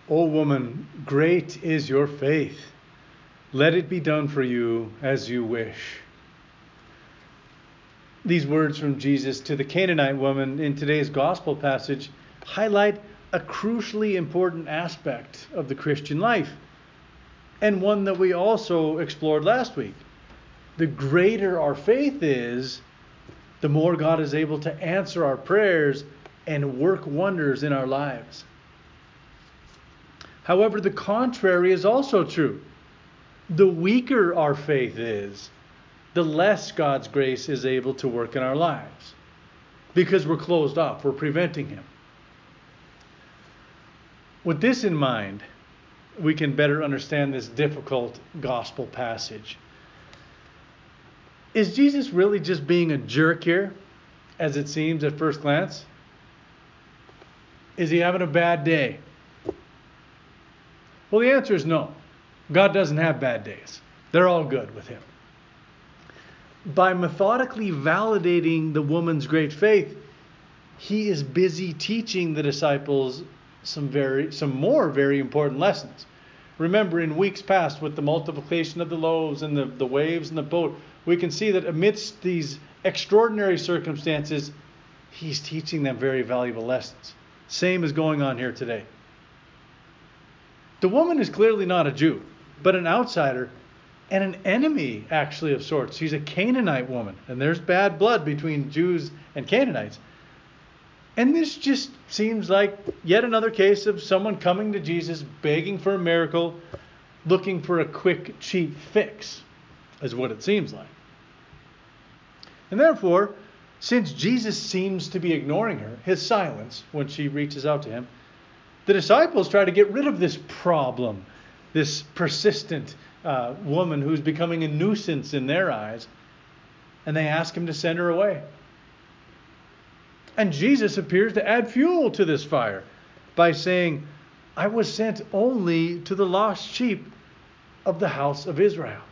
O woman, great is your faith. Let it be done for you as you wish. These words from Jesus to the Canaanite woman in today's gospel passage highlight a crucially important aspect of the Christian life, and one that we also explored last week. The greater our faith is, the more God is able to answer our prayers and work wonders in our lives. However, the contrary is also true. The weaker our faith is, the less God's grace is able to work in our lives, because we're closed off, we're preventing Him. With this in mind, we can better understand this difficult gospel passage. Is Jesus really just being a jerk here, as it seems at first glance? Is He having a bad day? Well, the answer is no. God doesn't have bad days. They're all good with Him. By methodically validating the woman's great faith, He is busy teaching the disciples some more very important lessons. Remember, in weeks past, with the multiplication of the loaves and the waves in the boat, we can see that amidst these extraordinary circumstances, He's teaching them very valuable lessons. Same is going on here today. The woman is clearly not a Jew, but an outsider and an enemy, actually, of sorts. She's a Canaanite woman, and there's bad blood between Jews and Canaanites. And this just seems like yet another case of someone coming to Jesus, begging for a miracle, looking for a quick, cheap fix, is what it seems like. And therefore, since Jesus seems to be ignoring her, his silence when she reaches out to Him, the disciples try to get rid of this problem, this persistent woman who's becoming a nuisance in their eyes, and they ask Him to send her away. And Jesus appears to add fuel to this fire by saying, I was sent only to the lost sheep of the house of Israel.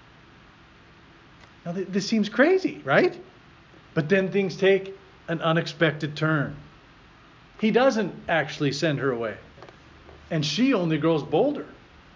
Now, this seems crazy, right? But then things take an unexpected turn. He doesn't actually send her away, and she only grows bolder.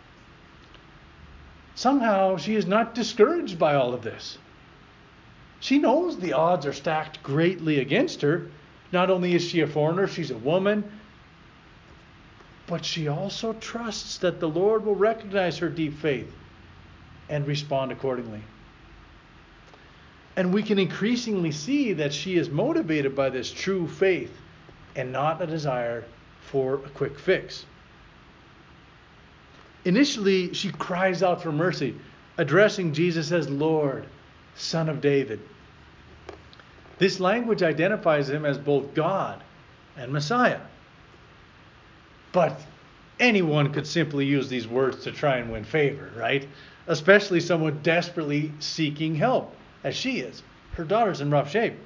Somehow she is not discouraged by all of this. She knows the odds are stacked greatly against her. Not only is she a foreigner, she's a woman, but she also trusts that the Lord will recognize her deep faith and respond accordingly. And we can increasingly see that she is motivated by this true faith and not a desire for a quick fix. Initially, she cries out for mercy, addressing Jesus as Lord, Son of David. This language identifies Him as both God and Messiah. But anyone could simply use these words to try and win favor, right? Especially someone desperately seeking help, as she is. Her daughter's in rough shape.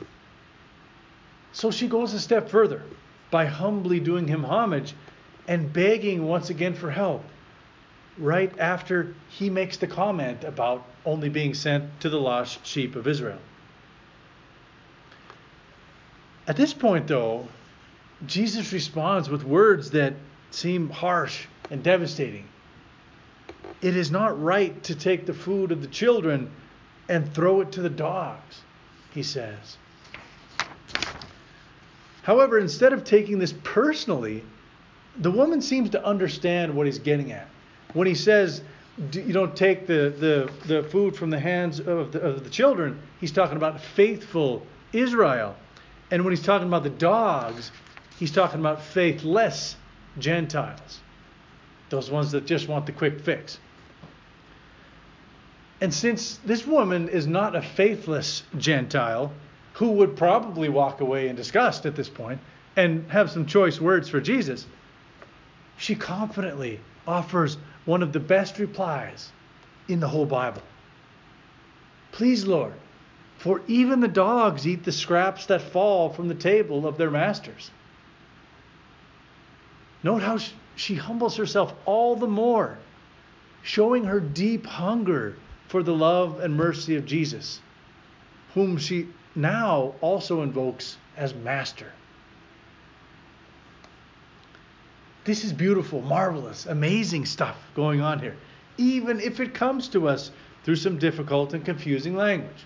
So she goes a step further by humbly doing Him homage and begging once again for help, right after He makes the comment about only being sent to the lost sheep of Israel. At this point, though, Jesus responds with words that seem harsh and devastating. It is not right to take the food of the children and throw it to the dogs, He says. However, instead of taking this personally, the woman seems to understand what He's getting at. When He says, you don't take the food from the hands of the children, He's talking about faithful Israel. And when He's talking about the dogs, He's talking about faithless Gentiles. Those ones that just want the quick fix. And since this woman is not a faithless Gentile, who would probably walk away in disgust at this point and have some choice words for Jesus, she confidently offers one of the best replies in the whole Bible. Please, Lord, for even the dogs eat the scraps that fall from the table of their masters. Note how she humbles herself all the more, showing her deep hunger for the love and mercy of Jesus, whom she now also invokes as Master. This is beautiful, marvelous, amazing stuff going on here, even if it comes to us through some difficult and confusing language.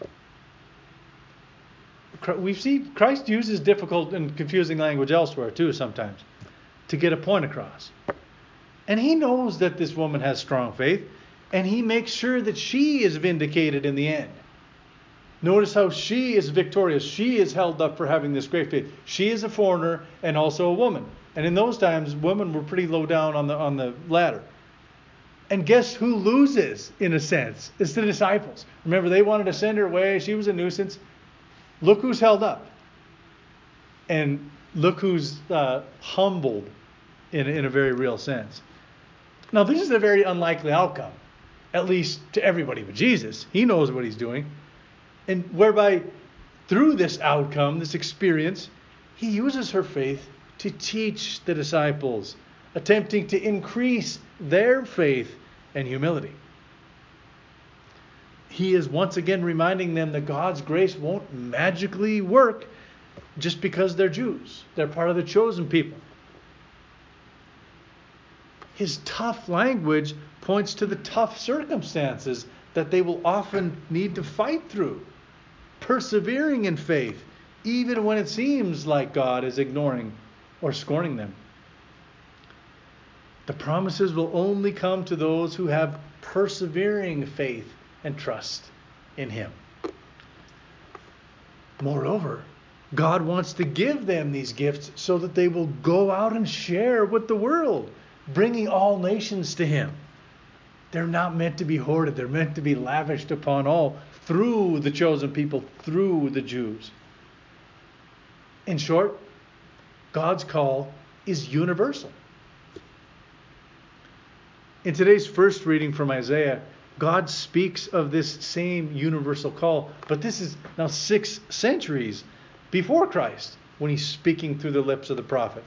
We see Christ uses difficult and confusing language elsewhere too sometimes to get a point across. And he knows that this woman has strong faith, and he makes sure that she is vindicated in the end. Notice how she is victorious. She is held up for having this great faith. She is a foreigner and also a woman. And in those times, women were pretty low down on the ladder. And guess who loses, in a sense? It's the disciples. Remember, they wanted to send her away. She was a nuisance. Look who's held up. And look who's humbled in a very real sense. Now, this is a very unlikely outcome, at least to everybody but Jesus. He knows what he's doing. And whereby, through this outcome, this experience, he uses her faith to teach the disciples, attempting to increase their faith and humility. He is once again reminding them that God's grace won't magically work just because they're Jews. They're part of the chosen people. His tough language points to the tough circumstances that they will often need to fight through, persevering in faith, even when it seems like God is ignoring or scorning them. The promises will only come to those who have persevering faith and trust in him. Moreover, God wants to give them these gifts so that they will go out and share with the world, bringing all nations to him. They're not meant to be hoarded. They're meant to be lavished upon all through the chosen people, through the Jews. In short, God's call is universal. In today's first reading from Isaiah, God speaks of this same universal call, but this is now 6 centuries before Christ when he's speaking through the lips of the prophet.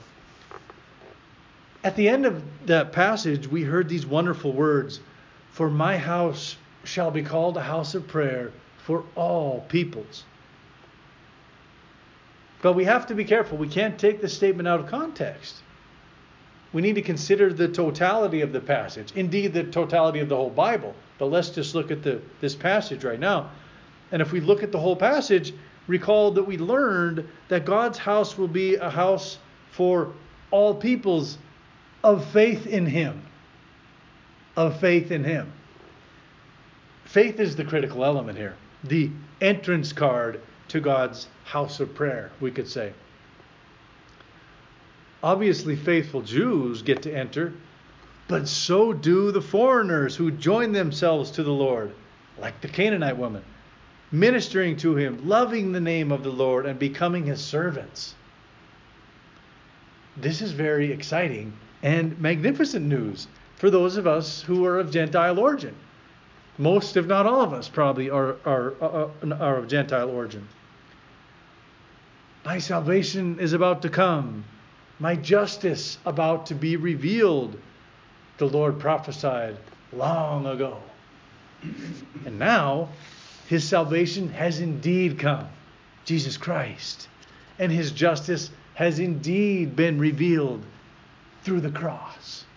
At the end of that passage, we heard these wonderful words, "For my house shall be called a house of prayer for all peoples." But we have to be careful. We can't take this statement out of context. We need to consider the totality of the passage, indeed the totality of the whole Bible. But let's just look at this passage right now. And if we look at the whole passage, recall that we learned that God's house will be a house for all peoples of faith in him. Of faith in him. Faith is the critical element here. The entrance card to God's house of prayer, we could say. Obviously, faithful Jews get to enter, but so do the foreigners who join themselves to the Lord, like the Canaanite woman, ministering to him, loving the name of the Lord, and becoming his servants. This is very exciting and magnificent news for those of us who are of Gentile origin. Most, if not all of us, probably are of Gentile origin. My salvation is about to come. My justice about to be revealed, the Lord prophesied long ago. And now, his salvation has indeed come, Jesus Christ. And his justice has indeed been revealed through the cross.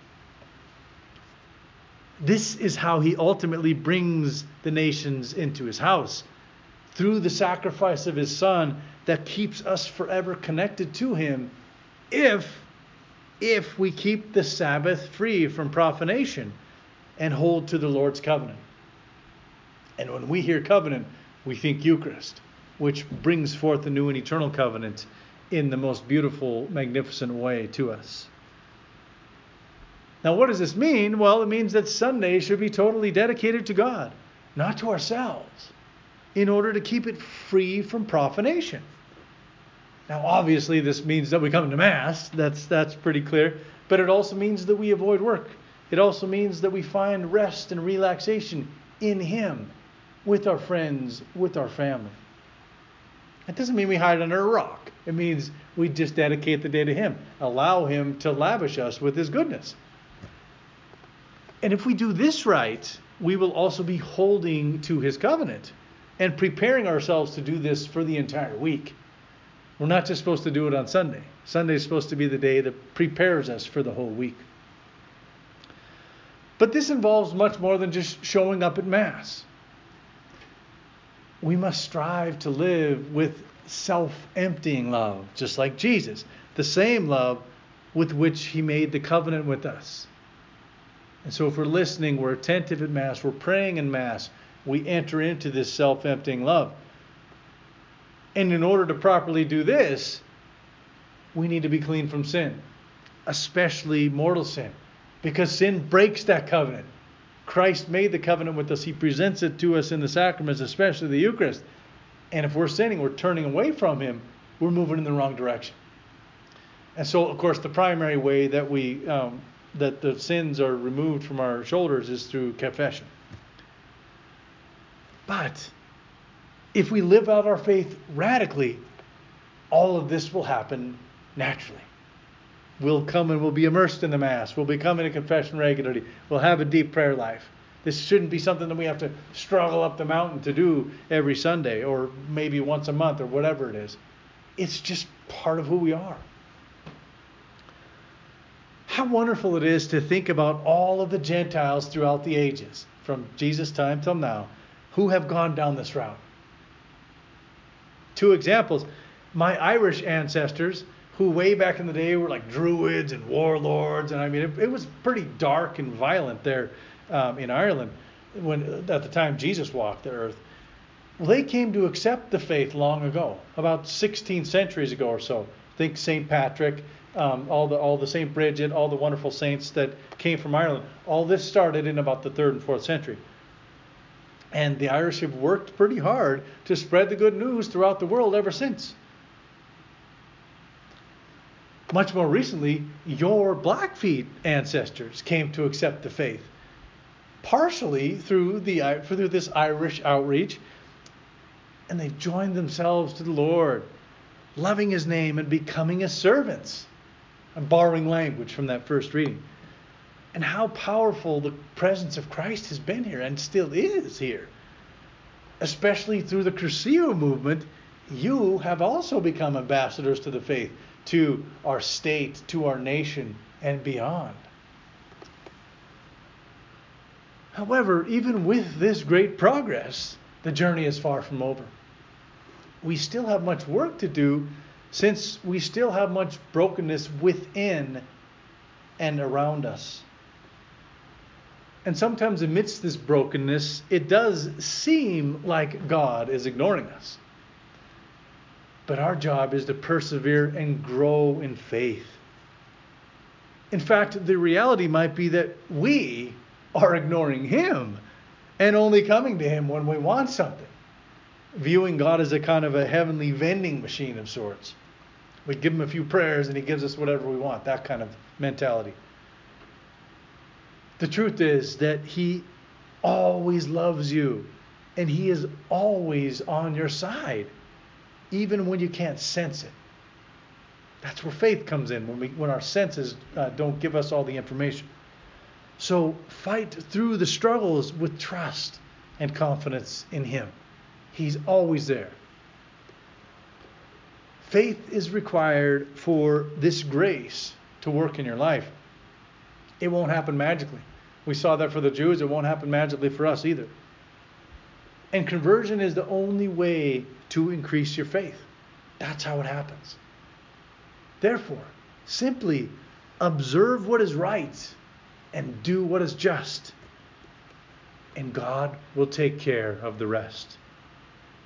This is how he ultimately brings the nations into his house, through the sacrifice of his Son that keeps us forever connected to him, if we keep the Sabbath free from profanation and hold to the Lord's covenant. And when we hear covenant, we think Eucharist, which brings forth the new and eternal covenant in the most beautiful, magnificent way to us. Now, what does this mean? Well, it means that Sunday should be totally dedicated to God, not to ourselves, in order to keep it free from profanation. Now, obviously, this means that we come to Mass. That's pretty clear. But it also means that we avoid work. It also means that we find rest and relaxation in him, with our friends, with our family. It doesn't mean we hide under a rock. It means we just dedicate the day to him. Allow him to lavish us with his goodness. And if we do this right, we will also be holding to his covenant and preparing ourselves to do this for the entire week. We're not just supposed to do it on Sunday. Sunday is supposed to be the day that prepares us for the whole week. But this involves much more than just showing up at Mass. We must strive to live with self-emptying love, just like Jesus, the same love with which he made the covenant with us. And so if we're listening, we're attentive at Mass, we're praying in Mass, we enter into this self-emptying love. And in order to properly do this, we need to be clean from sin, especially mortal sin, because sin breaks that covenant. Christ made the covenant with us. He presents it to us in the sacraments, especially the Eucharist. And if we're sinning, we're turning away from him, we're moving in the wrong direction. And so, of course, the primary way that that the sins are removed from our shoulders is through confession. But if we live out our faith radically, all of this will happen naturally. We'll come and we'll be immersed in the Mass. We'll be coming to confession regularly. We'll have a deep prayer life. This shouldn't be something that we have to struggle up the mountain to do every Sunday or maybe once a month or whatever it is. It's just part of who we are. How wonderful it is to think about all of the Gentiles throughout the ages, from Jesus' time till now, who have gone down this route. 2 examples. My Irish ancestors, who way back in the day were like druids and warlords, and I mean it was pretty dark and violent there in Ireland at the time Jesus walked the earth. Well, they came to accept the faith long ago, about 16 centuries ago or so. Think St. Patrick, all the St. Bridget, all the wonderful saints that came from Ireland. All this started in about the 3rd and 4th century. And the Irish have worked pretty hard to spread the good news throughout the world ever since. Much more recently, your Blackfeet ancestors came to accept the faith, partially through this Irish outreach, and they've joined themselves to the Lord, loving his name and becoming his servants. I'm borrowing language from that first reading. And how powerful the presence of Christ has been here and still is here. Especially through the Crucio movement, you have also become ambassadors to the faith, to our state, to our nation, and beyond. However, even with this great progress, the journey is far from over. We still have much work to do, since we still have much brokenness within and around us. And sometimes amidst this brokenness, it does seem like God is ignoring us. But our job is to persevere and grow in faith. In fact, the reality might be that we are ignoring him and only coming to him when we want something, viewing God as a kind of a heavenly vending machine of sorts. We give him a few prayers and he gives us whatever we want, that kind of mentality. The truth is that he always loves you and he is always on your side, even when you can't sense it. That's where faith comes in, when our senses don't give us all the information. So fight through the struggles with trust and confidence in him. He's always there. Faith is required for this grace to work in your life. It won't happen magically. We saw that for the Jews. It won't happen magically for us either. And conversion is the only way to increase your faith. That's how it happens. Therefore, simply observe what is right and do what is just, and God will take care of the rest.